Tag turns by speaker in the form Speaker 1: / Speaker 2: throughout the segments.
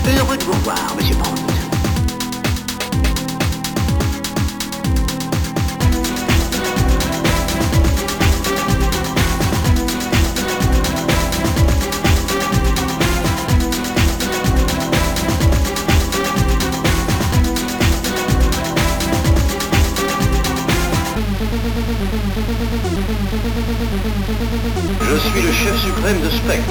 Speaker 1: Heureux de vous voir, monsieur Brandt.
Speaker 2: Je suis le chef suprême de Spectre.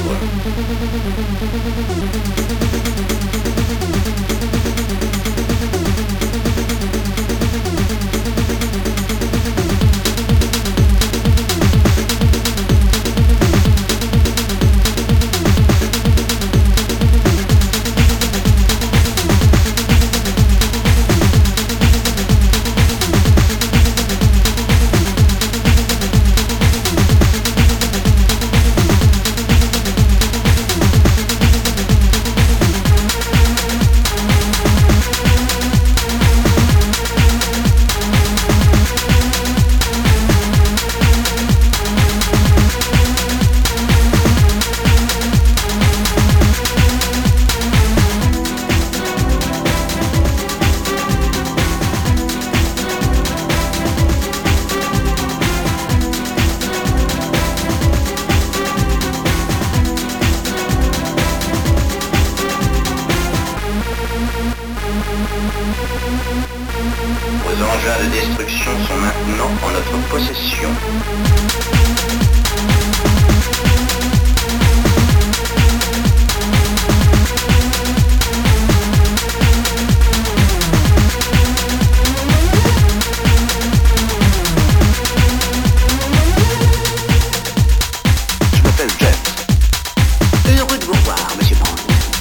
Speaker 2: Vos engins de destruction sont maintenant en notre possession. Je m'appelle James.
Speaker 1: Heureux de vous voir, monsieur Brandt.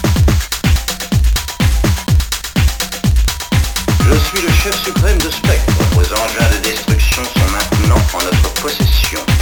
Speaker 2: Je suis le chef suprême de Spectre. Vos engins de destruction sont maintenant en notre possession.